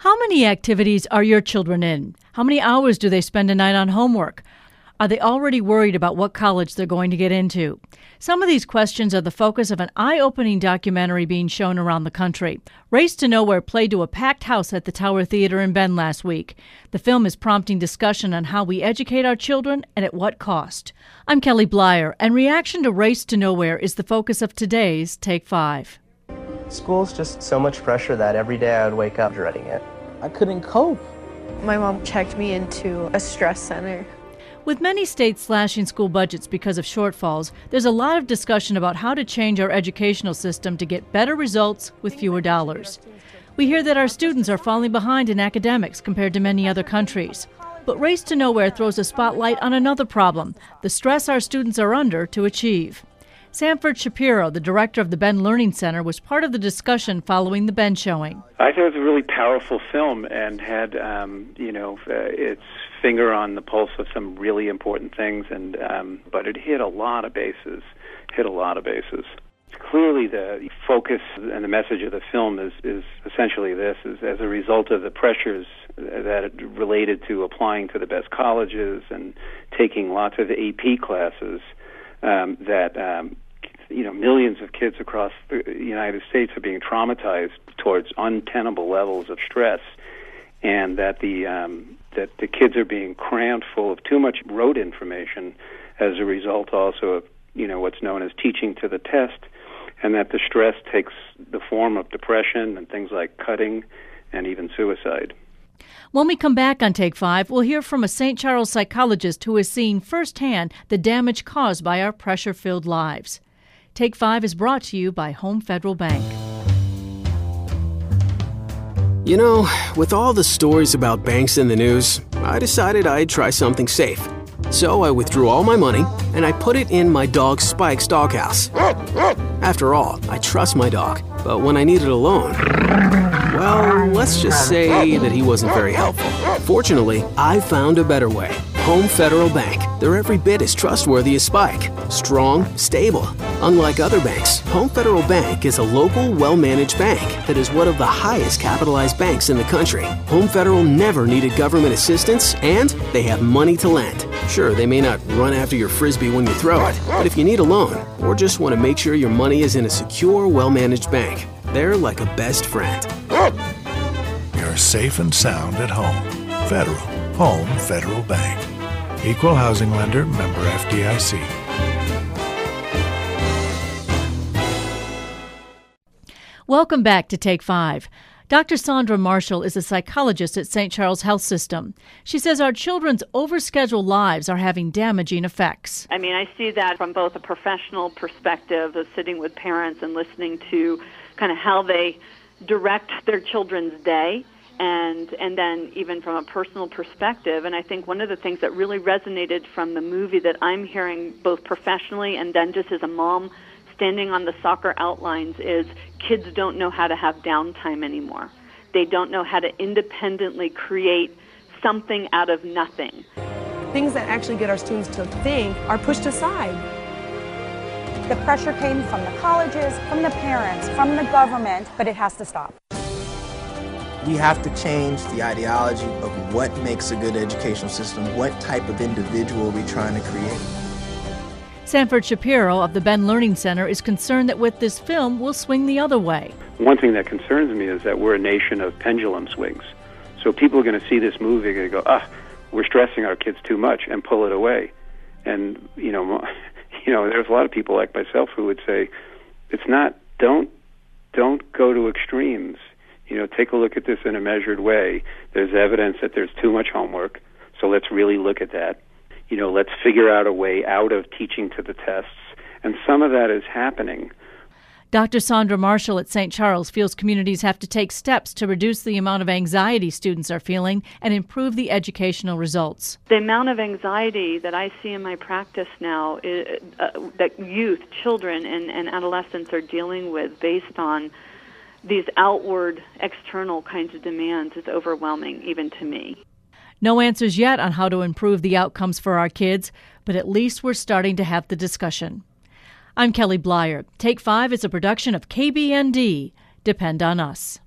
How many activities are your children in? How many hours do they spend a night on homework? Are they already worried about what college they're going to get into? Some of these questions are the focus of an eye-opening documentary being shown around the country. Race to Nowhere played to a packed house at the Tower Theater in Bend last week. The film is prompting discussion on how we educate our children and at what cost. I'm Kelly Blyer, and reaction to Race to Nowhere is the focus of today's Take 5. School's just so much pressure that every day I would wake up dreading it. I couldn't cope. My mom checked me into a stress center. With many states slashing school budgets because of shortfalls, there's a lot of discussion about how to change our educational system to get better results with fewer dollars. We hear that our students are falling behind in academics compared to many other countries. But Race to Nowhere throws a spotlight on another problem, the stress our students are under to achieve. Sanford Shapiro, the director of the Bend Learning Center, was part of the discussion following the Bend showing. I thought it was a really powerful film and had, its finger on the pulse of some really important things, but it hit a lot of bases. Clearly, the focus and the message of the film is essentially this: is as a result of the pressures that related to applying to the best colleges and taking lots of AP classes, millions of kids across the United States are being traumatized towards untenable levels of stress, and that the kids are being crammed full of too much rote information as a result also of what's known as teaching to the test, and that the stress takes the form of depression and things like cutting and even suicide. When we come back on Take 5, we'll hear from a St. Charles psychologist who has seen firsthand the damage caused by our pressure-filled lives. Take 5 is brought to you by Home Federal Bank. You know, with all the stories about banks in the news, I decided I'd try something safe. So I withdrew all my money, and I put it in my dog Spike's doghouse. After all, I trust my dog, but when I needed a loan, well, let's just say that he wasn't very helpful. Fortunately, I found a better way. Home Federal Bank. They're every bit as trustworthy as Spike. Strong, stable. Unlike other banks, Home Federal Bank is a local, well-managed bank that is one of the highest capitalized banks in the country. Home Federal never needed government assistance, and they have money to lend. Sure, they may not run after your Frisbee when you throw it, but if you need a loan or just want to make sure your money is in a secure, well-managed bank, they're like a best friend. You're safe and sound at home. Federal. Home Federal Bank. Equal housing lender, member FDIC. Welcome back to Take 5. Dr. Sandra Marshall is a psychologist at St. Charles Health System. She says our children's overscheduled lives are having damaging effects. I mean, I see that from both a professional perspective of sitting with parents and listening to kind of how they direct their children's day, and then even from a personal perspective. And I think one of the things that really resonated from the movie that I'm hearing both professionally and then just as a mom standing on the soccer outlines is kids don't know how to have downtime anymore. They don't know how to independently create something out of nothing. Things that actually get our students to think are pushed aside. The pressure came from the colleges, from the parents, from the government, but it has to stop. We have to change the ideology of what makes a good educational system, what type of individual we're trying to create. Sanford Shapiro of the Bend Learning Center is concerned that with this film, we'll swing the other way. One thing that concerns me is that we're a nation of pendulum swings. So people are going to see this movie and go, we're stressing our kids too much, and pull it away. And, there's a lot of people like myself who would say, it's not, don't go to extremes. Take a look at this in a measured way. There's evidence that there's too much homework, so let's really look at that. Let's figure out a way out of teaching to the tests. And some of that is happening. Dr. Sandra Marshall at St. Charles feels communities have to take steps to reduce the amount of anxiety students are feeling and improve the educational results. The amount of anxiety that I see in my practice now is, that youth, children, and adolescents are dealing with based on these outward, external kinds of demands is overwhelming, even to me. No answers yet on how to improve the outcomes for our kids, but at least we're starting to have the discussion. I'm Kelly Blyer. Take 5 is a production of KBND. Depend on us.